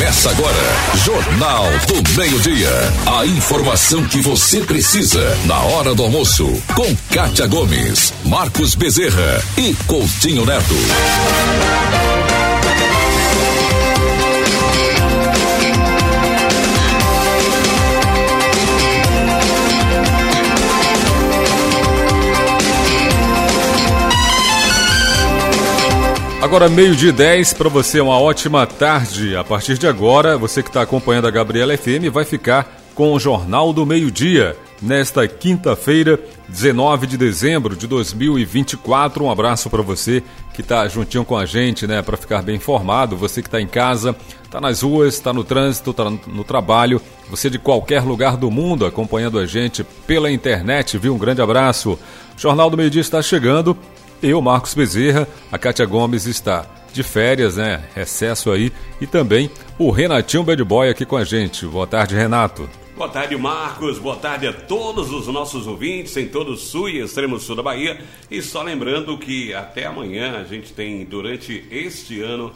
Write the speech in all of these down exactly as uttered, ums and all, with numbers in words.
Começa agora, Jornal do Meio-Dia. A informação que você precisa na hora do almoço. Com Kátia Gomes, Marcos Bezerra e Coutinho Neto. Agora meio-dia e dez, para você uma ótima tarde. A partir de agora, você que está acompanhando a Gabriela F M vai ficar com o Jornal do Meio-Dia. Nesta quinta-feira, dezenove de dezembro de dois mil e vinte e quatro. Um abraço para você que está juntinho com a gente, né, para ficar bem informado. Você que está em casa, está nas ruas, está no trânsito, está no trabalho. Você de qualquer lugar do mundo acompanhando a gente pela internet, viu? Um grande abraço. O Jornal do Meio-Dia está chegando. Eu, Marcos Bezerra, a Kátia Gomes está de férias, né? Recesso aí. E também o Renatinho Bad Boy aqui com a gente. Boa tarde, Renato. Boa tarde, Marcos. Boa tarde a todos os nossos ouvintes em todo o sul e extremo sul da Bahia. E só lembrando que até amanhã a gente tem, durante este ano,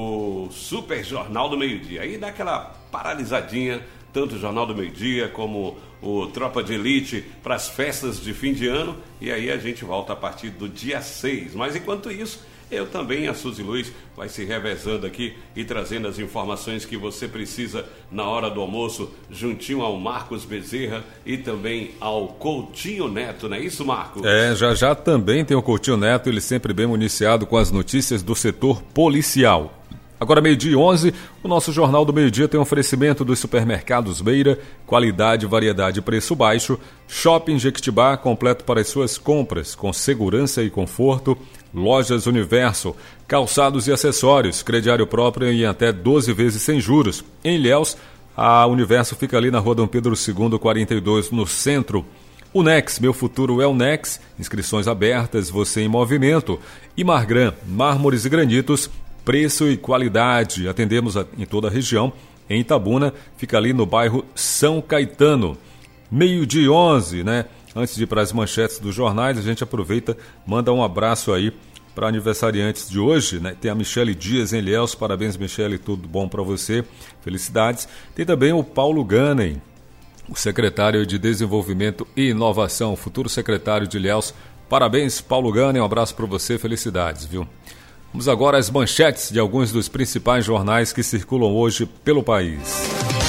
o Super Jornal do Meio-Dia. Aí dá aquela paralisadinha, tanto o Jornal do Meio-Dia como o Tropa de Elite para as festas de fim de ano, e aí a gente volta a partir do dia seis. Mas enquanto isso, eu também, a Suzy Luiz, vai se revezando aqui e trazendo as informações que você precisa na hora do almoço, juntinho ao Marcos Bezerra e também ao Coutinho Neto, não é isso, Marcos? É, já já também tem o Coutinho Neto, ele sempre bem municiado com as notícias do setor policial. Agora, meio-dia e onze, o nosso Jornal do Meio-Dia tem um oferecimento dos supermercados Beira, qualidade, variedade e preço baixo. Shopping Jequitibá, completo para as suas compras, com segurança e conforto. Lojas Universo, calçados e acessórios, crediário próprio em até doze vezes sem juros. Em Ilhéus, a Universo fica ali na rua Dom Pedro segundo, quarenta e dois, no centro. O Nex, meu futuro é o Nex, inscrições abertas, você em movimento. E Margran, mármores e granitos, preço e qualidade. Atendemos a, em toda a região. Em Itabuna, fica ali no bairro São Caetano. Meio-dia e onze, né? Antes de ir para as manchetes dos jornais, a gente aproveita, manda um abraço aí para aniversariantes de hoje, né? Tem a Michele Dias em Ilhéus. Parabéns, Michele, tudo bom para você. Felicidades. Tem também o Paulo Ganem, o secretário de Desenvolvimento e Inovação, futuro secretário de Ilhéus. Parabéns, Paulo Ganem, um abraço para você, felicidades, viu? Vamos agora às manchetes de alguns dos principais jornais que circulam hoje pelo país.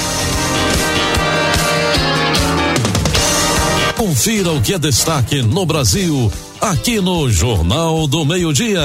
Confira o que é destaque no Brasil, aqui no Jornal do Meio-Dia.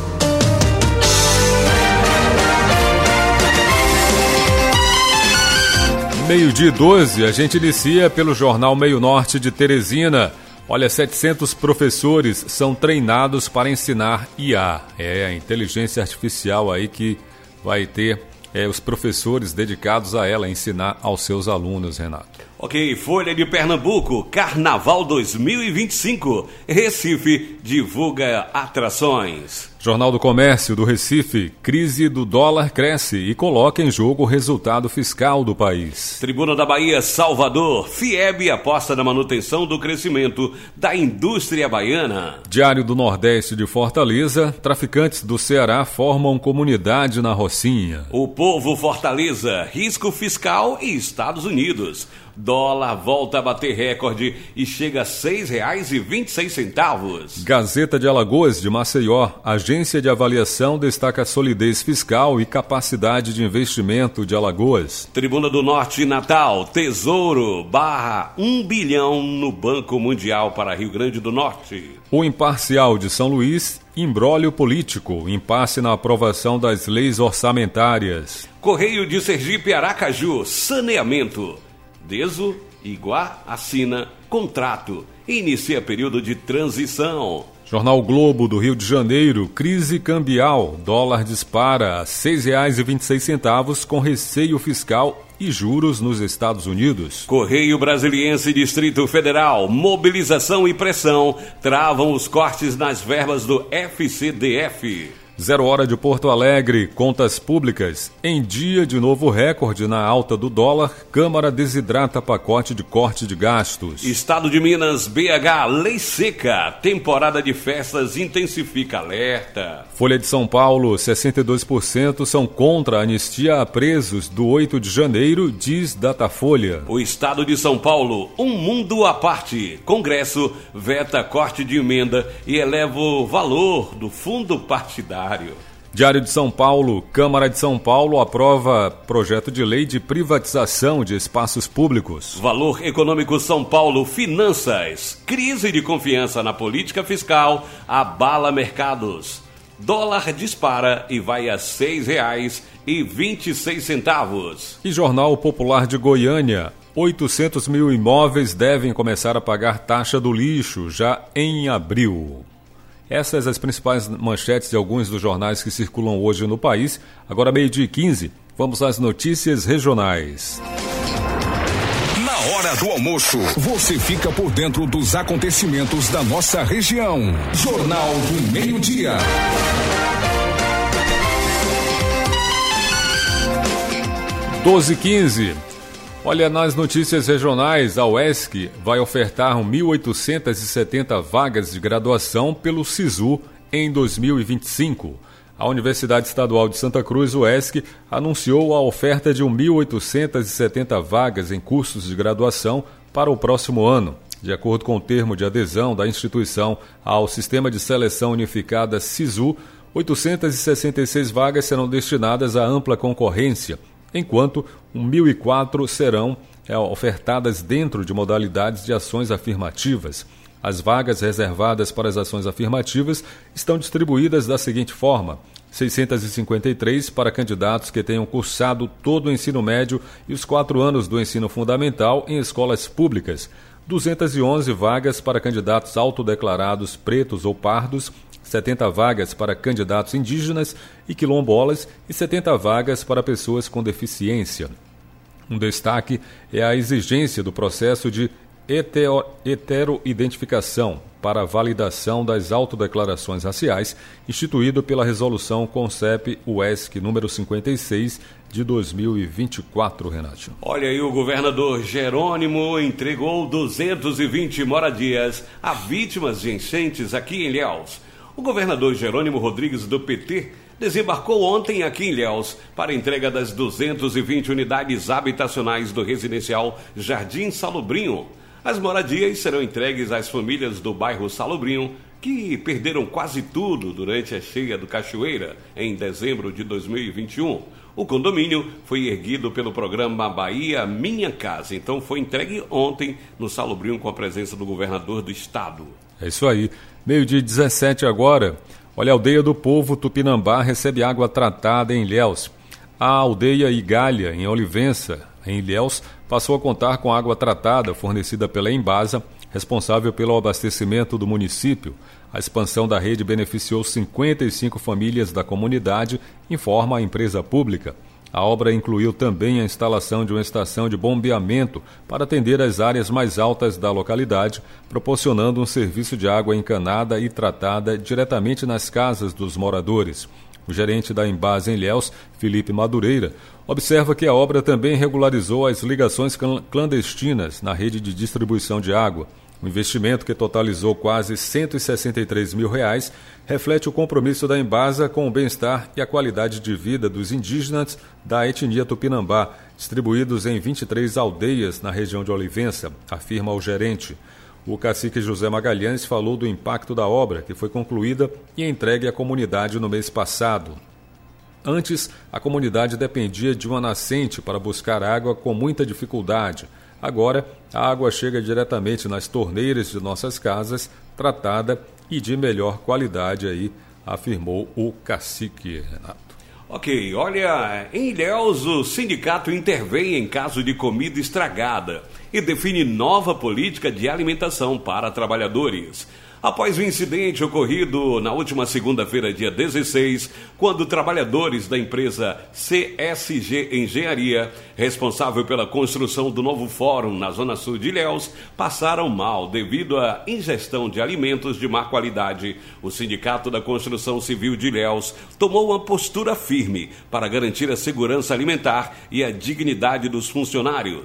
Meio-dia e doze, a gente inicia pelo Jornal Meio Norte de Teresina. Olha, setecentos professores são treinados para ensinar I A. É a inteligência artificial aí que vai ter é, os professores dedicados a ela, ensinar aos seus alunos, Renato. Ok, Folha de Pernambuco, Carnaval dois mil e vinte e cinco. Recife divulga atrações. Jornal do Comércio do Recife, crise do dólar cresce e coloca em jogo o resultado fiscal do país. Tribuna da Bahia, Salvador, Fieb aposta na manutenção do crescimento da indústria baiana. Diário do Nordeste de Fortaleza, traficantes do Ceará formam comunidade na Rocinha. O Povo Fortaleza, risco fiscal e Estados Unidos. Dólar volta a bater recorde e chega a seis reais e vinte e seis centavos. Gazeta de Alagoas de Maceió, agência de avaliação destaca solidez fiscal e capacidade de investimento de Alagoas. Tribuna do Norte Natal, Tesouro barra um bilhão no Banco Mundial para Rio Grande do Norte. O Imparcial de São Luís, imbróglio político, impasse na aprovação das leis orçamentárias. Correio de Sergipe Aracaju, saneamento. Deso, Iguá, assina contrato. Inicia período de transição. Jornal Globo do Rio de Janeiro, crise cambial. Dólar dispara a seis reais e vinte e seis centavos com receio fiscal e juros nos Estados Unidos. Correio Brasiliense Distrito Federal, mobilização e pressão travam os cortes nas verbas do F C D F. Zero Hora de Porto Alegre, contas públicas. Em dia de novo recorde na alta do dólar, Câmara desidrata pacote de corte de gastos. Estado de Minas, B H, lei seca. Temporada de festas intensifica alerta. Folha de São Paulo, sessenta e dois por cento são contra a anistia a presos do oito de janeiro, diz Datafolha. O Estado de São Paulo, um mundo à parte. Congresso veta corte de emenda e eleva o valor do fundo partidário. Diário de São Paulo, Câmara de São Paulo aprova projeto de lei de privatização de espaços públicos. Valor Econômico São Paulo, finanças. Crise de confiança na política fiscal abala mercados. Dólar dispara e vai a seis reais e vinte e seis centavos. E Jornal Popular de Goiânia, oitocentos mil imóveis devem começar a pagar taxa do lixo já em abril. Essas as principais manchetes de alguns dos jornais que circulam hoje no país. Agora meio-dia e quinze, vamos às notícias regionais. Na hora do almoço, você fica por dentro dos acontecimentos da nossa região. Jornal do Meio-Dia. doze e quinze. Olha, nas notícias regionais, a U E S C vai ofertar mil oitocentas e setenta vagas de graduação pelo SISU em dois mil e vinte e cinco. A Universidade Estadual de Santa Cruz, U E S C, anunciou a oferta de mil oitocentas e setenta vagas em cursos de graduação para o próximo ano. De acordo com o termo de adesão da instituição ao Sistema de Seleção Unificada SISU, oitocentas e sessenta e seis vagas serão destinadas à ampla concorrência, enquanto mil e quatro serão é, ofertadas dentro de modalidades de ações afirmativas. As vagas reservadas para as ações afirmativas estão distribuídas da seguinte forma: seiscentas e cinquenta e três para candidatos que tenham cursado todo o ensino médio e os quatro anos do ensino fundamental em escolas públicas, duzentas e onze vagas para candidatos autodeclarados pretos ou pardos, setenta vagas para candidatos indígenas e quilombolas e setenta vagas para pessoas com deficiência. Um destaque é a exigência do processo de heteroidentificação para a validação das autodeclarações raciais, instituído pela Resolução CONCEP-U E S C número cinquenta e seis de dois mil e vinte e quatro, Renato. Olha aí, o governador Jerônimo entregou duzentas e vinte moradias a vítimas de enchentes aqui em Ilhéus. O governador Jerônimo Rodrigues, do P T, desembarcou ontem aqui em Ilhéus para a entrega das duzentas e vinte unidades habitacionais do residencial Jardim Salobrinho. As moradias serão entregues às famílias do bairro Salobrinho, que perderam quase tudo durante a cheia do Cachoeira, em dezembro de dois mil e vinte e um. O condomínio foi erguido pelo programa Bahia Minha Casa, então foi entregue ontem no Salobrinho com a presença do governador do estado. É isso aí. Meio-dia dezessete agora. Olha, a aldeia do povo Tupinambá recebe água tratada em Ilhéus. A aldeia Igália, em Olivença, em Ilhéus, passou a contar com água tratada fornecida pela Embasa, responsável pelo abastecimento do município. A expansão da rede beneficiou cinquenta e cinco famílias da comunidade, informa a empresa pública. A obra incluiu também a instalação de uma estação de bombeamento para atender as áreas mais altas da localidade, proporcionando um serviço de água encanada e tratada diretamente nas casas dos moradores. O gerente da Embasa em Ilhéus, Felipe Madureira, observa que a obra também regularizou as ligações clandestinas na rede de distribuição de água. O investimento, que totalizou quase cento e sessenta e três mil reais, reflete o compromisso da Embasa com o bem-estar e a qualidade de vida dos indígenas da etnia Tupinambá, distribuídos em vinte e três aldeias na região de Olivença, afirma o gerente. O cacique José Magalhães falou do impacto da obra, que foi concluída e entregue à comunidade no mês passado. Antes, a comunidade dependia de uma nascente para buscar água com muita dificuldade. Agora, a água chega diretamente nas torneiras de nossas casas, tratada e de melhor qualidade, aí, afirmou o cacique, Renato. Ok, olha, em Ilhéus o sindicato intervém em caso de comida estragada e define nova política de alimentação para trabalhadores. Após o incidente ocorrido na última segunda-feira, dia dezesseis, quando trabalhadores da empresa C S G Engenharia, responsável pela construção do novo fórum na Zona Sul de Ilhéus, passaram mal devido à ingestão de alimentos de má qualidade, o Sindicato da Construção Civil de Ilhéus tomou uma postura firme para garantir a segurança alimentar e a dignidade dos funcionários.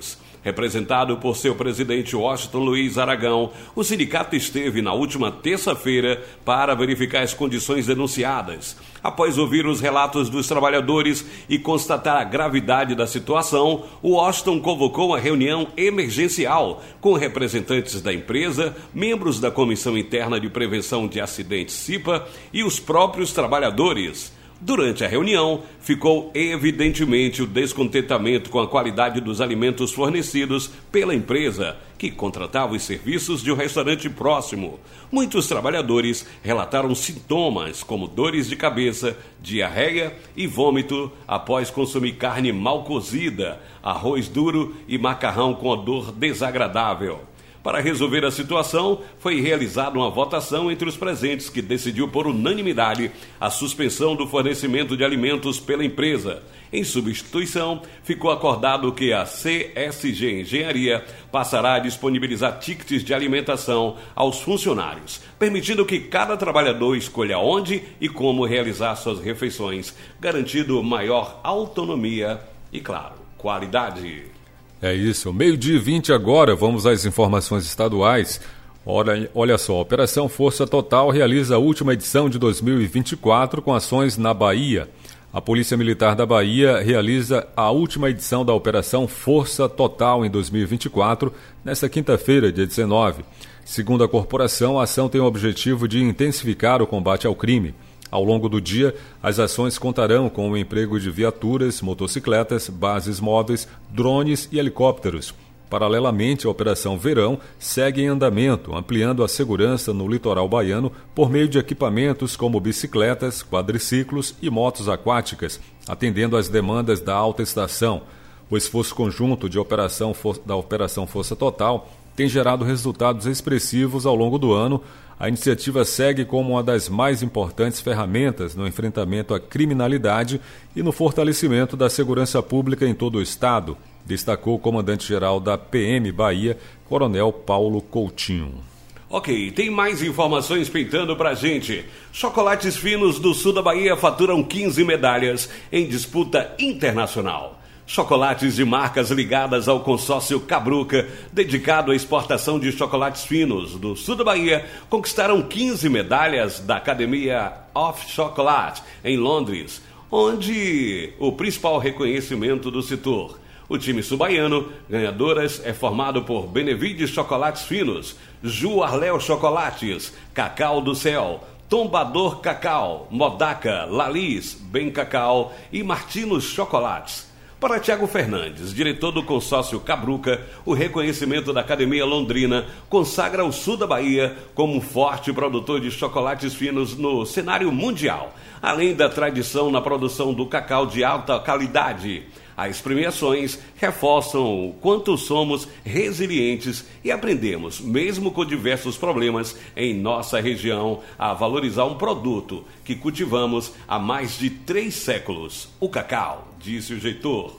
Representado por seu presidente Washington Luiz Aragão, o sindicato esteve na última terça-feira para verificar as condições denunciadas. Após ouvir os relatos dos trabalhadores e constatar a gravidade da situação, o Washington convocou uma reunião emergencial com representantes da empresa, membros da Comissão Interna de Prevenção de Acidentes C I P A e os próprios trabalhadores. Durante a reunião, ficou evidentemente o descontentamento com a qualidade dos alimentos fornecidos pela empresa, que contratava os serviços de um restaurante próximo. Muitos trabalhadores relataram sintomas como dores de cabeça, diarreia e vômito após consumir carne mal cozida, arroz duro e macarrão com odor desagradável. Para resolver a situação, foi realizada uma votação entre os presentes que decidiu por unanimidade a suspensão do fornecimento de alimentos pela empresa. Em substituição, ficou acordado que a C S G Engenharia passará a disponibilizar tickets de alimentação aos funcionários, permitindo que cada trabalhador escolha onde e como realizar suas refeições, garantindo maior autonomia e, claro, qualidade. É isso, meio-dia e vinte agora, vamos às informações estaduais. Olha, olha só, a Operação Força Total realiza a última edição de dois mil e vinte e quatro com ações na Bahia. A Polícia Militar da Bahia realiza a última edição da Operação Força Total em dois mil e vinte e quatro, nesta quinta-feira, dia dezenove. Segundo a corporação, a ação tem o objetivo de intensificar o combate ao crime. Ao longo do dia, as ações contarão com o emprego de viaturas, motocicletas, bases móveis, drones e helicópteros. Paralelamente, a Operação Verão segue em andamento, ampliando a segurança no litoral baiano por meio de equipamentos como bicicletas, quadriciclos e motos aquáticas, atendendo às demandas da alta estação. O esforço conjunto de operação, da Operação Força Total tem gerado resultados expressivos ao longo do ano. A iniciativa segue como uma das mais importantes ferramentas no enfrentamento à criminalidade e no fortalecimento da segurança pública em todo o estado, destacou o comandante-geral da P M Bahia, Coronel Paulo Coutinho. Ok, tem mais informações pintando pra gente. Chocolates finos do sul da Bahia faturam quinze medalhas em disputa internacional. Chocolates de marcas ligadas ao consórcio Cabruca, dedicado à exportação de chocolates finos do sul da Bahia, conquistaram quinze medalhas da Academia of Chocolate, em Londres, onde o principal reconhecimento do setor. O time sul-baiano, ganhadoras, é formado por Benevides Chocolates Finos, Ju Arléu Chocolates, Cacau do Céu, Tombador Cacau, Modaca, Lalis, Bem Cacau e Martinos Chocolates. Para Tiago Fernandes, diretor do consórcio Cabruca, o reconhecimento da Academia Londrina consagra o sul da Bahia como um forte produtor de chocolates finos no cenário mundial, além da tradição na produção do cacau de alta qualidade. As premiações reforçam o quanto somos resilientes e aprendemos, mesmo com diversos problemas em nossa região, a valorizar um produto que cultivamos há mais de três séculos, o cacau, disse o reitor.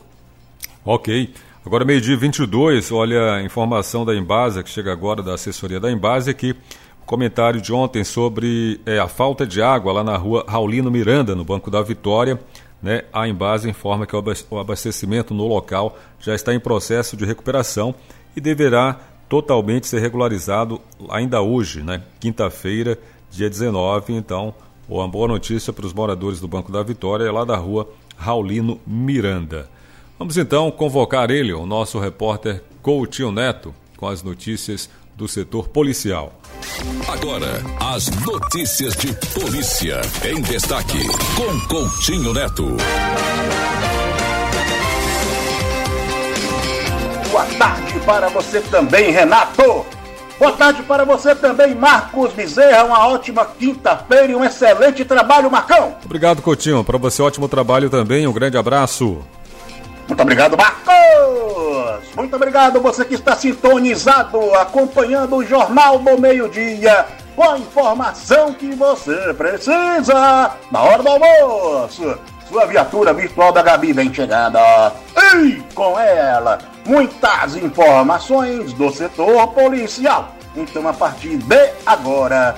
Ok. Agora, meio-dia e vinte e dois, olha a informação da Embasa, que chega agora da assessoria da Embasa, aqui, comentário de ontem sobre é, a falta de água lá na rua Raulino Miranda, no Banco da Vitória. Né, a Embasa informa que o abastecimento no local já está em processo de recuperação e deverá totalmente ser regularizado ainda hoje, né, quinta-feira, dia dezenove. Então, uma boa notícia para os moradores do Banco da Vitória, é lá da rua Raulino Miranda. Vamos então convocar ele, o nosso repórter Coutinho Neto, com as notícias do setor policial. Agora, as notícias de polícia em destaque, com Coutinho Neto. Boa tarde para você também, Renato. Boa tarde para você também, Marcos Bezerra. Uma ótima quinta-feira e um excelente trabalho, Marcão. Obrigado, Coutinho. Para você, ótimo trabalho também. Um grande abraço. Muito obrigado, Marcos. Muito obrigado você que está sintonizado, acompanhando o Jornal do Meio-Dia, com a informação que você precisa na hora do almoço. Sua viatura virtual da Gabi vem chegando. E com ela, muitas informações do setor policial. Então, a partir de agora,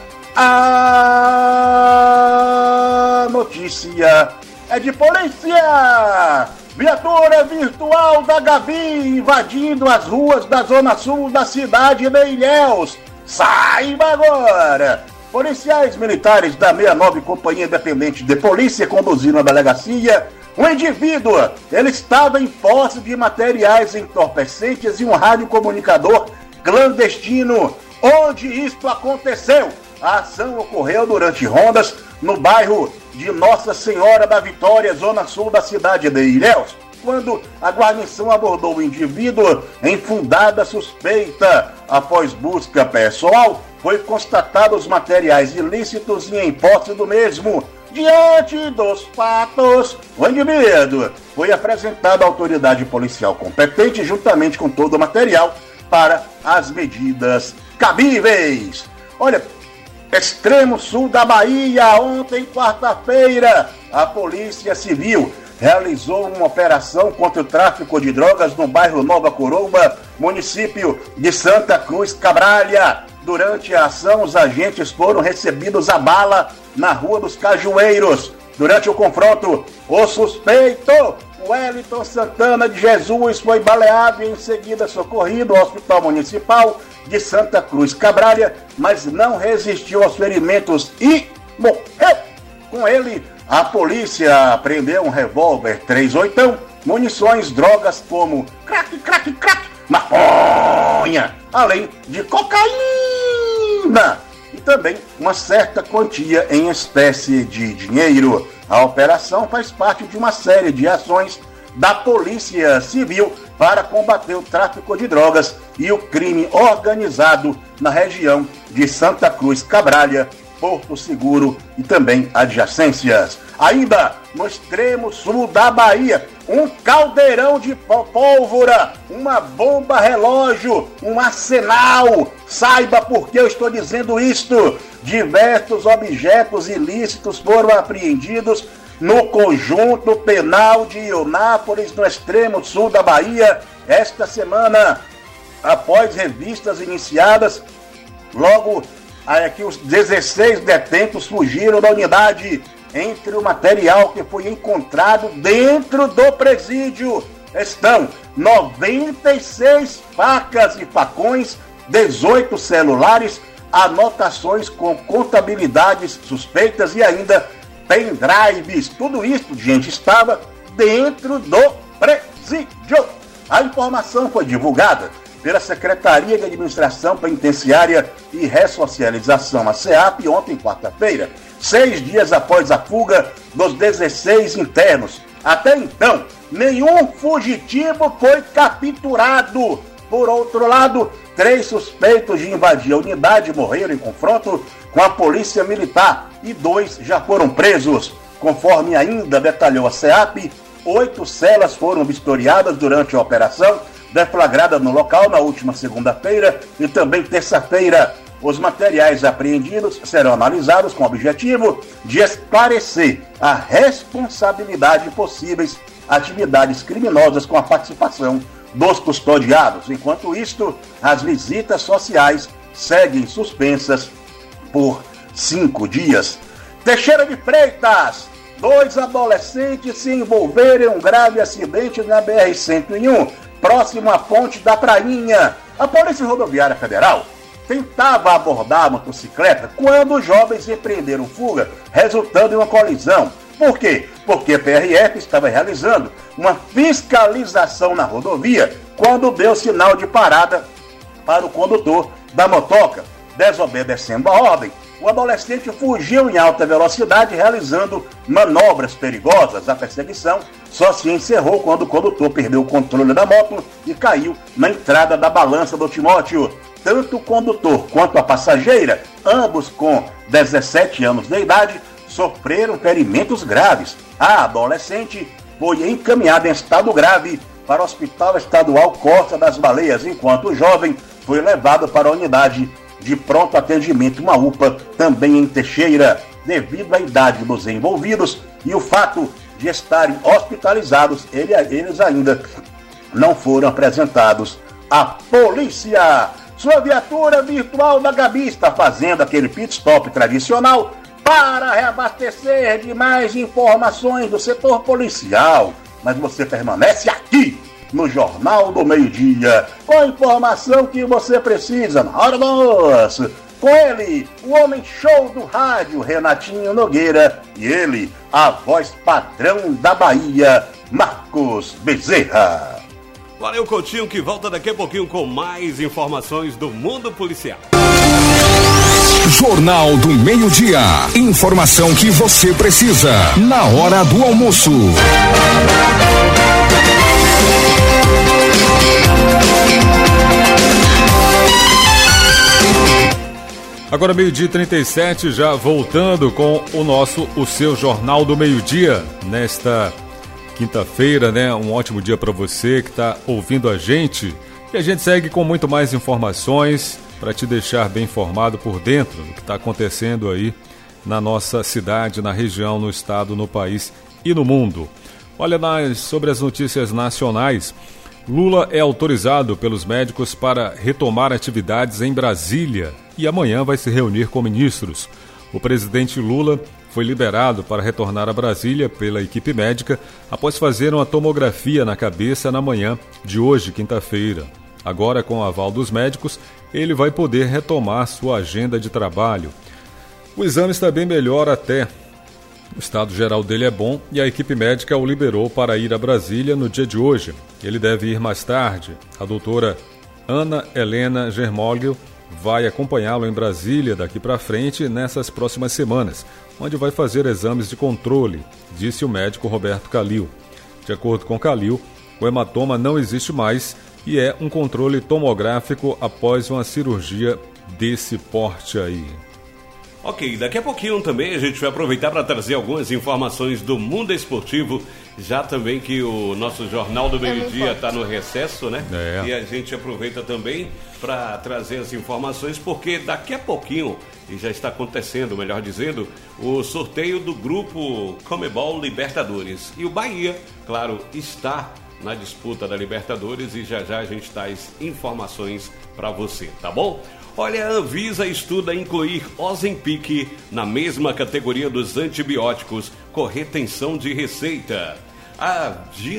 a notícia é de polícia. Viatura viatura virtual da Gabi invadindo as ruas da zona sul da cidade de Ilhéus. Saiba agora! Policiais militares da sessenta e nove Companhia Independente de Polícia conduziram a delegacia um indivíduo. Ele estava em posse de materiais entorpecentes e um radiocomunicador clandestino. Onde isto aconteceu? A ação ocorreu durante rondas no bairro de Nossa Senhora da Vitória, zona sul da cidade de Ilhéus, quando a guarnição abordou o indivíduo em fundada suspeita. Após busca pessoal, foi constatado os materiais ilícitos e em posse do mesmo. Diante dos fatos, o indivíduo foi apresentado à autoridade policial competente juntamente com todo o material para as medidas cabíveis. Olha, extremo sul da Bahia, ontem, quarta-feira, a Polícia Civil realizou uma operação contra o tráfico de drogas no bairro Nova Coroa, município de Santa Cruz Cabralha. Durante a ação, os agentes foram recebidos a bala na Rua dos Cajueiros. Durante o confronto, o suspeito, Wellington Santana de Jesus, foi baleado e em seguida socorrido ao Hospital Municipal de Santa Cruz Cabralha, mas não resistiu aos ferimentos e morreu. Com ele, a polícia apreendeu um revólver três oitão, munições, drogas como crack, crack, crack, maconha, além de cocaína e também uma certa quantia em espécie de dinheiro. A operação faz parte de uma série de ações da Polícia Civil para combater o tráfico de drogas e o crime organizado na região de Santa Cruz Cabralha, Porto Seguro e também adjacências. Ainda no extremo sul da Bahia, um caldeirão de pólvora, uma bomba relógio, um arsenal. Saiba por que eu estou dizendo isto. Diversos objetos ilícitos foram apreendidos no conjunto penal de Eunápolis, no extremo sul da Bahia, esta semana, após revistas iniciadas. Logo aqui os dezesseis detentos fugiram da unidade. Entre o material que foi encontrado dentro do presídio estão noventa e seis facas e facões, dezoito celulares, anotações com contabilidades suspeitas e ainda pendrives. Tudo isso, gente, estava dentro do presídio. A informação foi divulgada pela Secretaria de Administração Penitenciária e Ressocialização, a SEAP, ontem, quarta-feira, seis dias após a fuga dos dezesseis internos. Até então, nenhum fugitivo foi capturado. Por outro lado, três suspeitos de invadir a unidade morreram em confronto com a polícia militar e dois já foram presos. Conforme ainda detalhou a SEAP, oito celas foram vistoriadas durante a operação deflagrada no local na última segunda-feira e também terça-feira. Os materiais apreendidos serão analisados com o objetivo de esclarecer a responsabilidade de possíveis atividades criminosas com a participação dos custodiados. Enquanto isto, as visitas sociais seguem suspensas por cinco dias. Teixeira de Freitas, dois adolescentes se envolveram em um grave acidente na B R cento e um, próximo à Ponte da Prainha. A Polícia Rodoviária Federal tentava abordar a motocicleta quando os jovens empreenderam fuga, resultando em uma colisão. Por quê? Porque a P R F estava realizando uma fiscalização na rodovia quando deu sinal de parada para o condutor da motoca. Desobedecendo a ordem, o adolescente fugiu em alta velocidade, realizando manobras perigosas. A perseguição só se encerrou quando o condutor perdeu o controle da moto e caiu na entrada da balança do Timóteo. Tanto o condutor quanto a passageira, ambos com dezessete anos de idade, sofreram ferimentos graves. A adolescente foi encaminhada em estado grave para o Hospital Estadual Costa das Baleias, enquanto o jovem foi levado para a unidade de pronto atendimento, uma U P A, também em Teixeira. Devido à idade dos envolvidos e o fato de estarem hospitalizados, ele, eles ainda não foram apresentados à polícia. Sua viatura virtual da Gabi está fazendo aquele pit stop tradicional para reabastecer de mais informações do setor policial. mas você permanece aqui no Jornal do Meio-Dia, com a informação que você precisa na hora do almoço. Com ele, o homem show do rádio, Renatinho Nogueira, e ele, a voz padrão da Bahia, Marcos Bezerra. Valeu, Coutinho, que volta daqui a pouquinho com mais informações do mundo policial. Jornal do Meio-Dia. Informação que você precisa na hora do almoço. Agora meio-dia e trinta e sete, já voltando com o nosso, o seu Jornal do Meio-Dia, nesta quinta-feira, né? Um ótimo dia para você que está ouvindo a gente. E a gente segue com muito mais informações para te deixar bem informado por dentro do que está acontecendo aí na nossa cidade, na região, no estado, no país e no mundo. Olha, nas, sobre as notícias nacionais, Lula é autorizado pelos médicos para retomar atividades em Brasília e amanhã vai se reunir com ministros. O presidente Lula foi liberado para retornar a Brasília pela equipe médica após fazer uma tomografia na cabeça na manhã de hoje, quinta-feira. Agora, com o aval dos médicos, ele vai poder retomar sua agenda de trabalho. O exame está bem melhor até. O estado geral dele é bom e a equipe médica o liberou para ir a Brasília no dia de hoje. Ele deve ir mais tarde. A doutora Ana Helena Germolio vai acompanhá-lo em Brasília daqui para frente nessas próximas semanas, onde vai fazer exames de controle, disse o médico Roberto Calil. De acordo com Calil, o hematoma não existe mais e é um controle tomográfico após uma cirurgia desse porte aí. Ok, daqui a pouquinho também a gente vai aproveitar para trazer algumas informações do mundo esportivo, já também que o nosso Jornal do Meio-Dia está no recesso, né? É. E a gente aproveita também para trazer as informações, porque daqui a pouquinho, e já está acontecendo, melhor dizendo, o sorteio do grupo Comebol Libertadores. E o Bahia, claro, está na disputa da Libertadores e já já a gente traz informações para você, tá bom? Olha, a Anvisa estuda incluir Ozempic na mesma categoria dos antibióticos com retenção de receita. A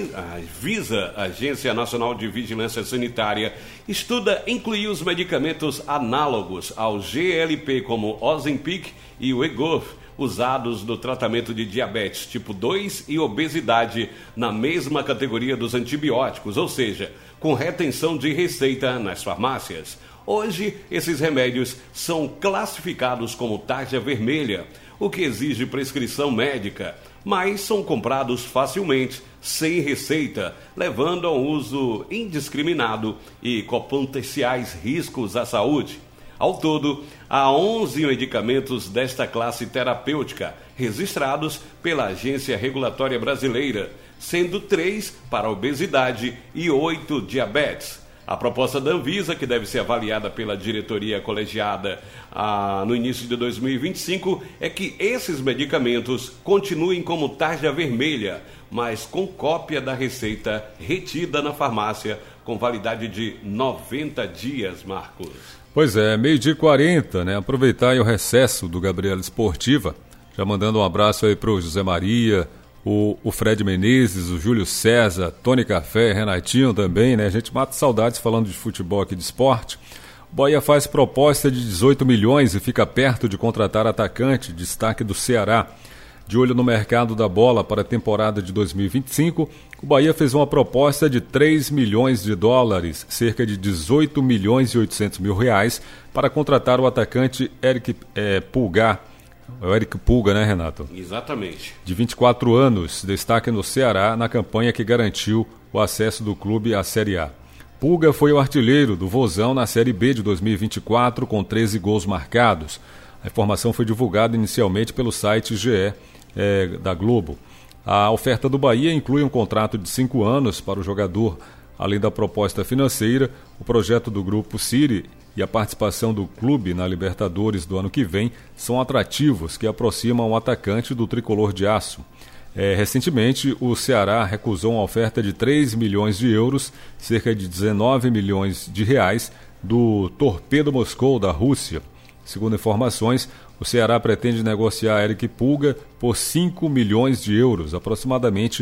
Anvisa, Agência Nacional de Vigilância Sanitária, estuda incluir os medicamentos análogos ao G L P como Ozempic e o Wegovy, usados no tratamento de diabetes tipo dois e obesidade na mesma categoria dos antibióticos, ou seja, com retenção de receita nas farmácias. Hoje, esses remédios são classificados como tarja vermelha, o que exige prescrição médica, mas são comprados facilmente, sem receita, levando a um uso indiscriminado e com potenciais riscos à saúde. Ao todo, há onze medicamentos desta classe terapêutica registrados pela Agência Regulatória Brasileira, sendo três para obesidade e oito diabetes. A proposta da Anvisa, que deve ser avaliada pela diretoria colegiada ah, no início de dois mil e vinte e cinco, é que esses medicamentos continuem como tarja vermelha, mas com cópia da receita retida na farmácia, com validade de noventa dias, Marcos. Pois é, meio-dia e quarenta, né? Aproveitar aí o recesso do Gabriela Esportiva, já mandando um abraço aí para o José Maria, O, o Fred Menezes, o Júlio César, Tony Café, Renatinho também, né? A gente mata saudades falando de futebol aqui, de esporte. O Bahia faz proposta de dezoito milhões e fica perto de contratar atacante, destaque do Ceará. De olho no mercado da bola para a temporada de dois mil e vinte e cinco, o Bahia fez uma proposta de três milhões de dólares, cerca de dezoito milhões e oitocentos mil reais, para contratar o atacante Eric é, Pulgar. O Eric Pulga, né, Renato? Exatamente. De vinte e quatro anos, destaque no Ceará na campanha que garantiu o acesso do clube à Série A. Pulga foi o artilheiro do Vozão na Série B de dois mil e vinte e quatro, com treze gols marcados. A informação foi divulgada inicialmente pelo site G E é, da Globo. A oferta do Bahia inclui um contrato de cinco anos para o jogador. Além da proposta financeira, o projeto do Grupo City e a participação do clube na Libertadores do ano que vem são atrativos que aproximam o atacante do tricolor de aço. É, recentemente, o Ceará recusou uma oferta de três milhões de euros, cerca de dezenove milhões de reais, do Torpedo Moscou da Rússia. Segundo informações, o Ceará pretende negociar Eric Pulga por cinco milhões de euros, aproximadamente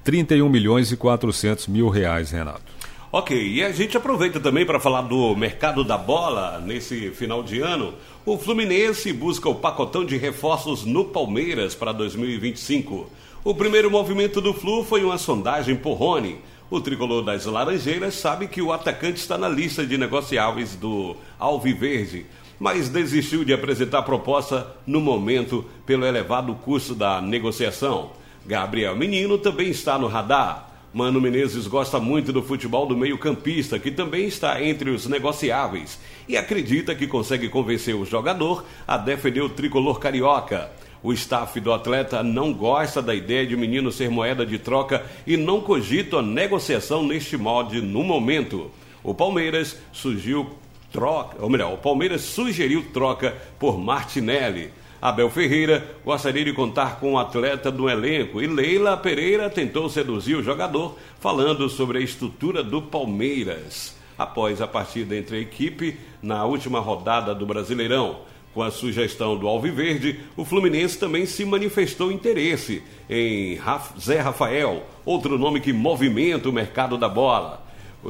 trinta e um milhões e quatrocentos mil reais, Renato. Ok, e a gente aproveita também para falar do mercado da bola nesse final de ano. O Fluminense busca o pacotão de reforços no Palmeiras para dois mil e vinte e cinco. O primeiro movimento do Flu foi uma sondagem por Rony. O tricolor das Laranjeiras sabe que o atacante está na lista de negociáveis do Alviverde, mas desistiu de apresentar proposta no momento pelo elevado custo da negociação. Gabriel Menino também está no radar. Mano Menezes gosta muito do futebol do meio-campista, que também está entre os negociáveis, e acredita que consegue convencer o jogador a defender o tricolor carioca. O staff do atleta não gosta da ideia de Menino ser moeda de troca e não cogita a negociação neste molde no momento. O Palmeiras surgiu troca, ou melhor, o Palmeiras sugeriu troca por Martinelli. Abel Ferreira gostaria de contar com o atleta do elenco e Leila Pereira tentou seduzir o jogador falando sobre a estrutura do Palmeiras. Após a partida entre a equipe na última rodada do Brasileirão, com a sugestão do Alviverde, o Fluminense também se manifestou interesse em Zé Rafael, outro nome que movimenta o mercado da bola.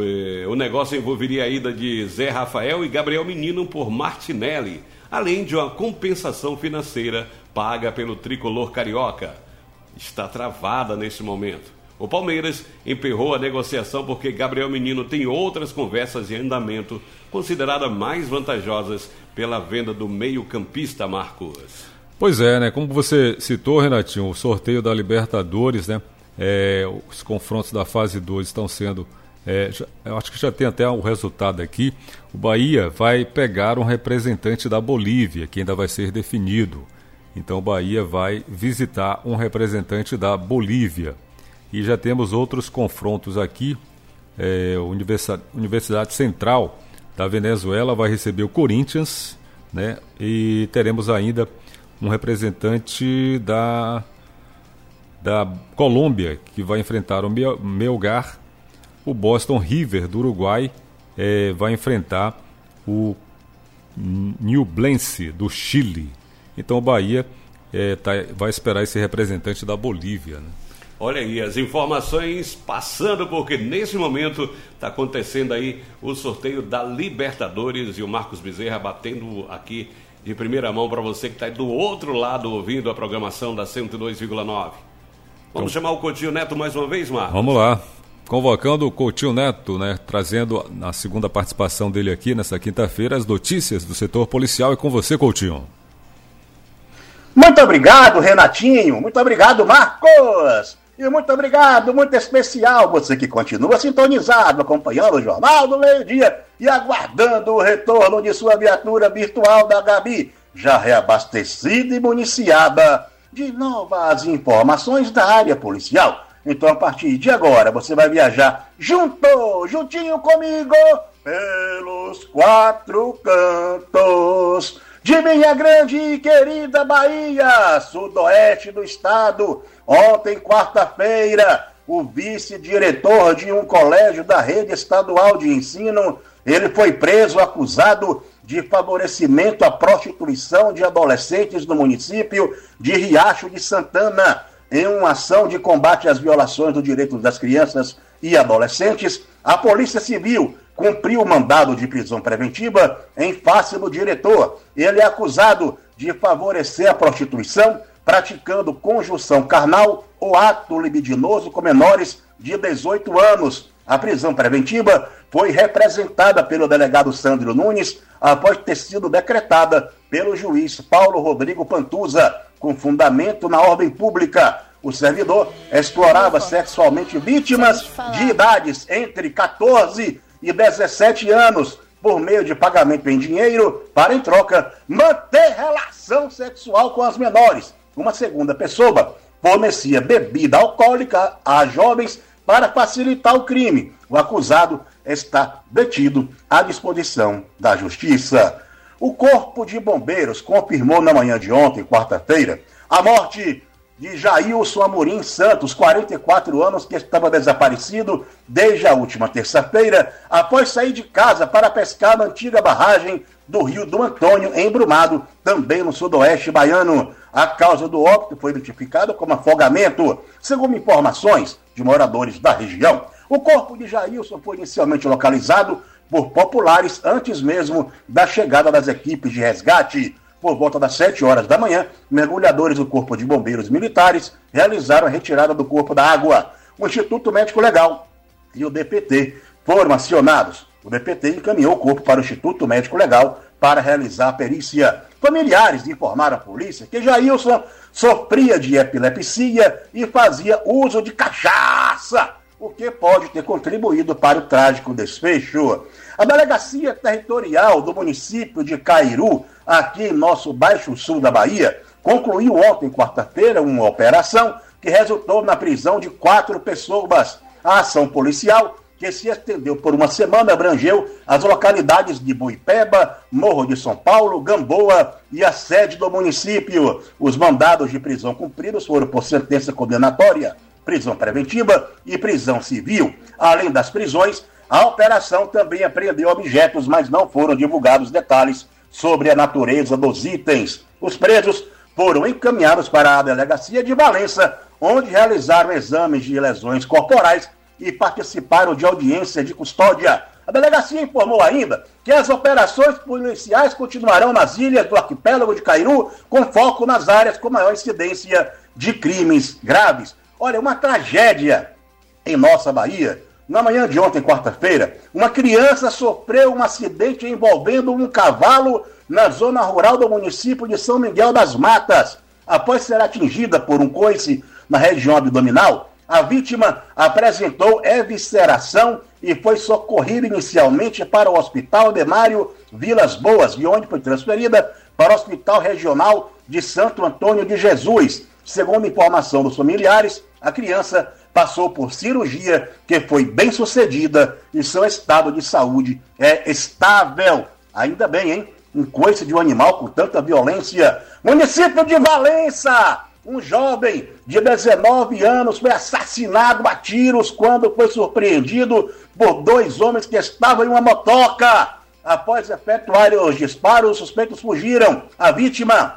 O negócio envolveria a ida de Zé Rafael e Gabriel Menino por Martinelli, além de uma compensação financeira paga pelo tricolor carioca. Está travada neste momento. O Palmeiras emperrou a negociação porque Gabriel Menino tem outras conversas em andamento, consideradas mais vantajosas pela venda do meio-campista, Marcos. Pois é, né? Como você citou, Renatinho, o sorteio da Libertadores, né? É, os confrontos da fase dois estão sendo... É, já, eu acho que já tem até o resultado aqui. O Bahia vai pegar um representante da Bolívia, que ainda vai ser definido. Então o Bahia vai visitar um representante da Bolívia. E já temos outros confrontos aqui. É, a Universidade, Universidade Central da Venezuela vai receber o Corinthians, né? E teremos ainda um representante da, da Colômbia, que vai enfrentar o Melgar. O Boston River, do Uruguai, é, vai enfrentar o Ñublense, do Chile. Então o Bahia é, tá, vai esperar esse representante da Bolívia, né? Olha aí, as informações passando, porque nesse momento está acontecendo aí o sorteio da Libertadores e o Marcos Bezerra batendo aqui de primeira mão para você que está do outro lado ouvindo a programação da cento e dois vírgula nove. Vamos então chamar o Coutinho Neto mais uma vez, Marcos? Vamos lá. Convocando o Coutinho Neto, né, trazendo na segunda participação dele aqui nessa quinta-feira as notícias do setor policial. É com você, Coutinho. Muito obrigado, Renatinho. Muito obrigado, Marcos. E muito obrigado, muito especial você que continua sintonizado, acompanhando o Jornal do Meio-Dia e aguardando o retorno de sua viatura virtual da Gabi, já reabastecida e municiada de novas informações da área policial. Então, a partir de agora, você vai viajar junto, juntinho comigo, pelos quatro cantos de minha grande e querida Bahia, sudoeste do estado. Ontem, quarta-feira, o vice-diretor de um colégio da rede estadual de ensino, ele foi preso, acusado de favorecimento à prostituição de adolescentes no município de Riacho de Santana. Em uma ação de combate às violações dos direitos das crianças e adolescentes, a Polícia Civil cumpriu o mandado de prisão preventiva em face do diretor. Ele é acusado de favorecer a prostituição, praticando conjunção carnal ou ato libidinoso com menores de dezoito anos. A prisão preventiva foi representada pelo delegado Sandro Nunes após ter sido decretada pelo juiz Paulo Rodrigo Pantuza, com fundamento na ordem pública. O servidor explorava sexualmente vítimas de idades entre catorze e dezessete anos, por meio de pagamento em dinheiro, para, em troca, manter relação sexual com as menores. Uma segunda pessoa fornecia bebida alcoólica a jovens para facilitar o crime. O acusado está detido à disposição da Justiça. O Corpo de Bombeiros confirmou na manhã de ontem, quarta-feira, a morte de Jailson Amorim Santos, quarenta e quatro anos, que estava desaparecido desde a última terça-feira, após sair de casa para pescar na antiga barragem do Rio do Antônio, em Brumado, também no sudoeste baiano. A causa do óbito foi identificada como afogamento, segundo informações de moradores da região. O corpo de Jailson foi inicialmente localizado por populares antes mesmo da chegada das equipes de resgate. Por volta das sete horas da manhã, mergulhadores do Corpo de Bombeiros Militares realizaram a retirada do corpo da água. O Instituto Médico Legal e o D P T foram acionados. O D P T encaminhou o corpo para o Instituto Médico Legal para realizar a perícia. Familiares informaram à polícia que Jailson sofria de epilepsia e fazia uso de cachaça, o que pode ter contribuído para o trágico desfecho. A Delegacia Territorial do município de Cairu, aqui em nosso Baixo Sul da Bahia, concluiu ontem, quarta-feira, uma operação que resultou na prisão de quatro pessoas. A ação policial, que se estendeu por uma semana, abrangeu as localidades de Boipeba, Morro de São Paulo, Gamboa e a sede do município. Os mandados de prisão cumpridos foram por sentença condenatória, prisão preventiva e prisão civil. Além das prisões, a operação também apreendeu objetos, mas não foram divulgados detalhes sobre a natureza dos itens. Os presos foram encaminhados para a Delegacia de Valença, onde realizaram exames de lesões corporais e participaram de audiência de custódia. A delegacia informou ainda que as operações policiais continuarão nas ilhas do arquipélago de Cairu, com foco nas áreas com maior incidência de crimes graves. Olha, uma tragédia em nossa Bahia. Na manhã de ontem, quarta-feira, uma criança sofreu um acidente envolvendo um cavalo na zona rural do município de São Miguel das Matas. Após ser atingida por um coice na região abdominal, a vítima apresentou evisceração e foi socorrida inicialmente para o Hospital Demário Vilas Boas, de onde foi transferida para o Hospital Regional de Santo Antônio de Jesus. Segundo informação dos familiares, a criança passou por cirurgia que foi bem sucedida e seu estado de saúde é estável. Ainda bem, hein? Um coice de um animal com tanta violência. Município de Valença! Um jovem de dezenove anos foi assassinado a tiros quando foi surpreendido por dois homens que estavam em uma motoca. Após efetuarem os disparos, os suspeitos fugiram. A vítima,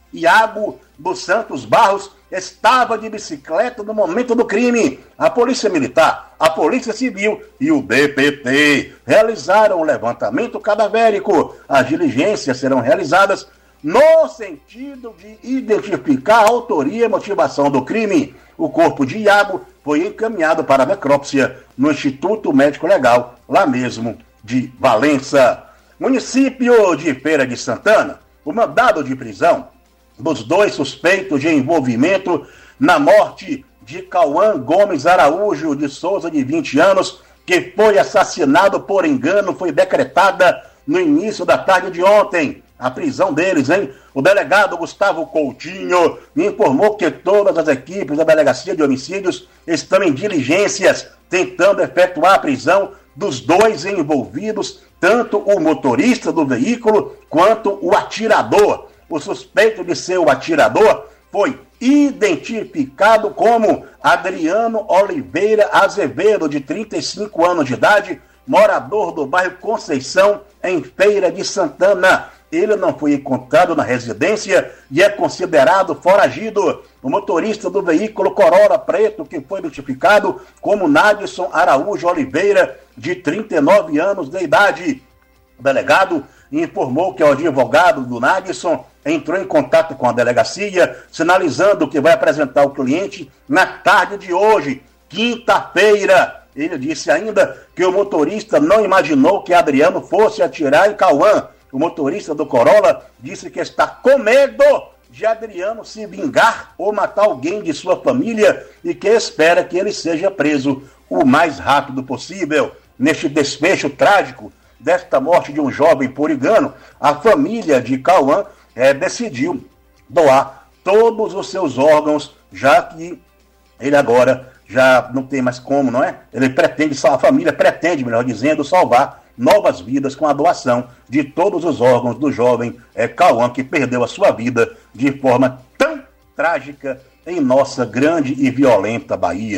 Iago dos Santos Barros, estava de bicicleta no momento do crime. A Polícia Militar, a Polícia Civil e o D P T realizaram o levantamento cadavérico. As diligências serão realizadas no sentido de identificar a autoria e motivação do crime. O corpo de Iago foi encaminhado para a necrópsia no Instituto Médico Legal, lá mesmo de Valença. Município de Feira de Santana, o mandado de prisão dos dois suspeitos de envolvimento na morte de Cauã Gomes Araújo de Souza, de vinte anos, que foi assassinado por engano, foi decretada no início da tarde de ontem. A prisão deles, hein? O delegado Gustavo Coutinho informou que todas as equipes da Delegacia de Homicídios estão em diligências, tentando efetuar a prisão dos dois envolvidos, tanto o motorista do veículo quanto o atirador. O suspeito de ser o atirador foi identificado como Adriano Oliveira Azevedo, de trinta e cinco anos de idade, morador do bairro Conceição, em Feira de Santana. Ele não foi encontrado na residência e é considerado foragido. O motorista do veículo Corolla preto, que foi identificado como Nadson Araújo Oliveira, de trinta e nove anos de idade. O delegado informou que o advogado do Nadson entrou em contato com a delegacia, sinalizando que vai apresentar o cliente na tarde de hoje, quinta-feira. Ele disse ainda que o motorista não imaginou que Adriano fosse atirar em Cauã. O motorista do Corolla disse que está com medo de Adriano se vingar ou matar alguém de sua família e que espera que ele seja preso o mais rápido possível. Neste desfecho trágico desta morte de um jovem por engano, a família de Cauã é, decidiu doar todos os seus órgãos, já que ele agora já não tem mais como, não é? Ele pretende, a família pretende, melhor dizendo, salvar novas vidas com a doação de todos os órgãos do jovem é, Cauã, que perdeu a sua vida de forma tão trágica em nossa grande e violenta Bahia.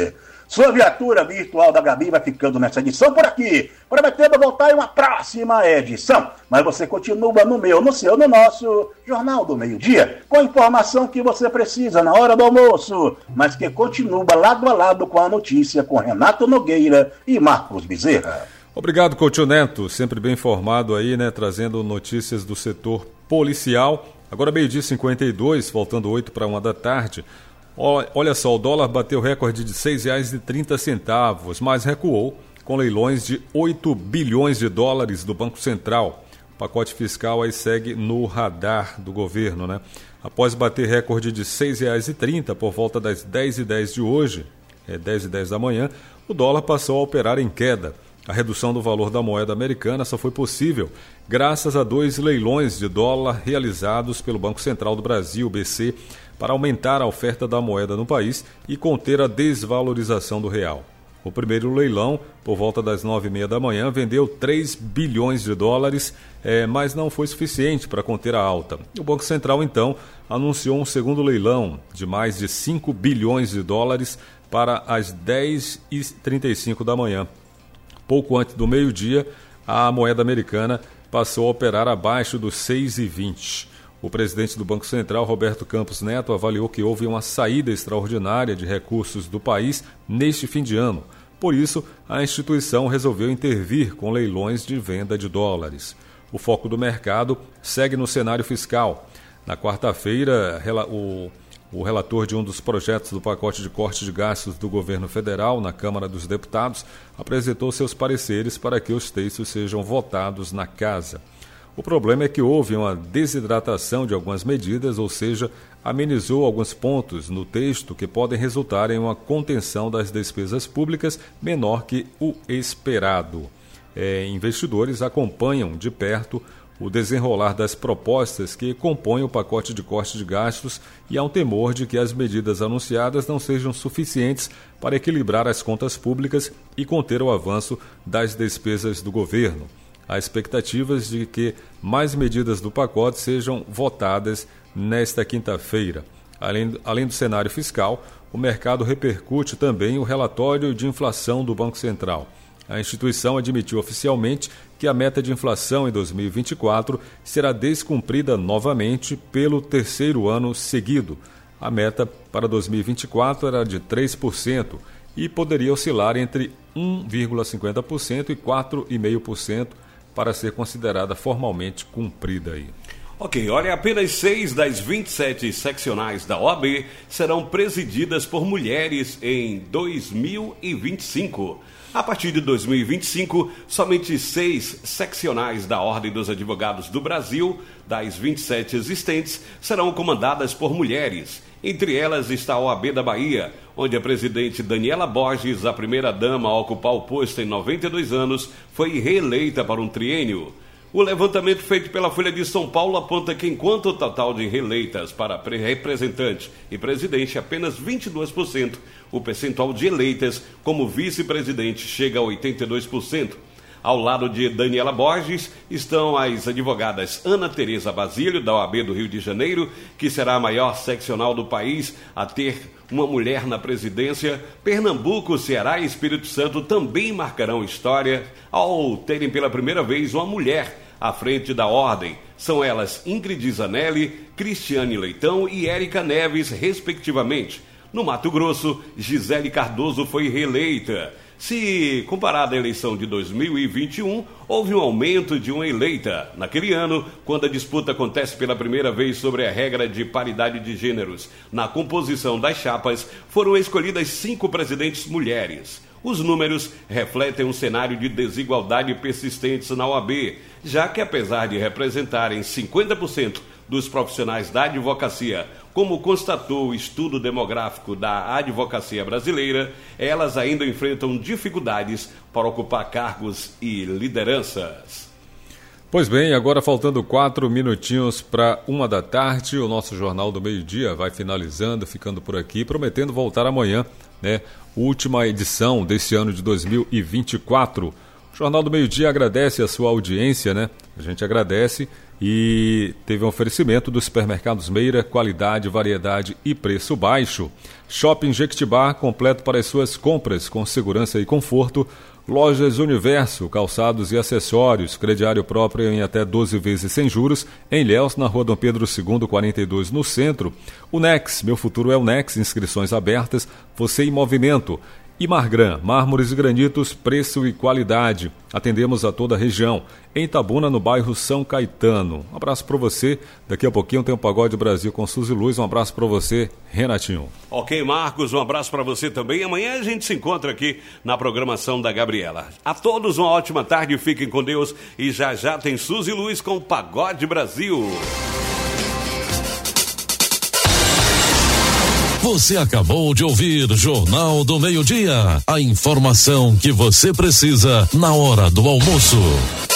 Sua viatura virtual da Gabi vai ficando nessa edição por aqui, prometendo voltar em uma próxima edição. Mas você continua no meu, no seu, no nosso Jornal do Meio-Dia, com a informação que você precisa na hora do almoço, mas que continua lado a lado com a notícia com Renato Nogueira e Marcos Bezerra. Obrigado, Coutinho Neto, sempre bem informado aí, né, trazendo notícias do setor policial. Agora meio-dia e cinquenta e dois, faltando oito para uma da tarde. Olha só, o dólar bateu recorde de seis reais e trinta centavos, mas recuou com leilões de oito bilhões de dólares do Banco Central. O pacote fiscal aí segue no radar do governo, né? Após bater recorde de seis reais e trinta por volta das dez e dez de hoje, é dez e dez da manhã, o dólar passou a operar em queda. A redução do valor da moeda americana só foi possível graças a dois leilões de dólar realizados pelo Banco Central do Brasil, B C, para aumentar a oferta da moeda no país e conter a desvalorização do real. O primeiro leilão, por volta das nove e meia da manhã, vendeu três bilhões de dólares, é, mas não foi suficiente para conter a alta. O Banco Central, então, anunciou um segundo leilão de mais de cinco bilhões de dólares para as dez e trinta e cinco da manhã. Pouco antes do meio-dia, a moeda americana passou a operar abaixo dos seis e vinte. O presidente do Banco Central, Roberto Campos Neto, avaliou que houve uma saída extraordinária de recursos do país neste fim de ano. Por isso, a instituição resolveu intervir com leilões de venda de dólares. O foco do mercado segue no cenário fiscal. Na quarta-feira, o, o relator de um dos projetos do pacote de corte de gastos do governo federal na Câmara dos Deputados apresentou seus pareceres para que os textos sejam votados na Casa. O problema é que houve uma desidratação de algumas medidas, ou seja, amenizou alguns pontos no texto que podem resultar em uma contenção das despesas públicas menor que o esperado. É, investidores acompanham de perto o desenrolar das propostas que compõem o pacote de corte de gastos e há um temor de que as medidas anunciadas não sejam suficientes para equilibrar as contas públicas e conter o avanço das despesas do governo. Há expectativas de que mais medidas do pacote sejam votadas nesta quinta-feira. Além, além do cenário fiscal, o mercado repercute também o relatório de inflação do Banco Central. A instituição admitiu oficialmente que a meta de inflação em dois mil e vinte e quatro será descumprida novamente pelo terceiro ano seguido. A meta para dois mil e vinte e quatro era de três por cento e poderia oscilar entre um vírgula cinquenta por cento e quatro vírgula cinco por cento para ser considerada formalmente cumprida aí. Ok, olha, apenas seis das vinte e sete seccionais da O A B serão presididas por mulheres em dois mil e vinte e cinco. A partir de dois mil e vinte e cinco, somente seis seccionais da Ordem dos Advogados do Brasil, das vinte e sete existentes, serão comandadas por mulheres. Entre elas está a O A B da Bahia, onde a presidente Daniela Borges, a primeira-dama a ocupar o posto em noventa e dois anos, foi reeleita para um triênio. O levantamento feito pela Folha de São Paulo aponta que, enquanto o total de reeleitas para representante e presidente é apenas vinte e dois por cento, o percentual de eleitas como vice-presidente chega a oitenta e dois por cento. Ao lado de Daniela Borges estão as advogadas Ana Tereza Basílio, da O A B do Rio de Janeiro, que será a maior seccional do país a ter uma mulher na presidência. Pernambuco, Ceará e Espírito Santo também marcarão história ao terem pela primeira vez uma mulher à frente da ordem. São elas Ingrid Zanelli, Cristiane Leitão e Érica Neves, respectivamente. No Mato Grosso, Gisele Cardoso foi reeleita. Se comparada à eleição de dois mil e vinte e um, houve um aumento de uma eleita. Naquele ano, quando a disputa acontece pela primeira vez sobre a regra de paridade de gêneros na composição das chapas, foram escolhidas cinco presidentes mulheres. Os números refletem um cenário de desigualdade persistente na O A B, já que apesar de representarem cinquenta por cento dos profissionais da advocacia, como constatou o estudo demográfico da advocacia brasileira, elas ainda enfrentam dificuldades para ocupar cargos e lideranças. Pois bem, agora faltando quatro minutinhos para uma da tarde, o nosso Jornal do Meio-Dia vai finalizando, ficando por aqui, prometendo voltar amanhã, né? Última edição desse ano de dois mil e vinte e quatro. O Jornal do Meio-Dia agradece a sua audiência, né? A gente agradece E teve um oferecimento dos supermercados Meira, qualidade, variedade e preço baixo. Shopping Jequitibá, completo para as suas compras, com segurança e conforto. Lojas Universo, calçados e acessórios, crediário próprio em até doze vezes sem juros, em Ilhéus, na rua Dom Pedro segundo, quarenta e dois, no centro. O Nex, meu futuro é o Nex, inscrições abertas, você em movimento. E Margran, mármores e granitos, preço e qualidade. Atendemos a toda a região. Em Itabuna, no bairro São Caetano. Um abraço para você. Daqui a pouquinho tem o Pagode Brasil com Suzy Luz. Um abraço para você, Renatinho. Ok, Marcos, um abraço para você também. Amanhã a gente se encontra aqui na programação da Gabriela. A todos uma ótima tarde, fiquem com Deus. E já já tem Suzy Luz com o Pagode Brasil. Você acabou de ouvir Jornal do Meio-Dia. A informação que você precisa na hora do almoço.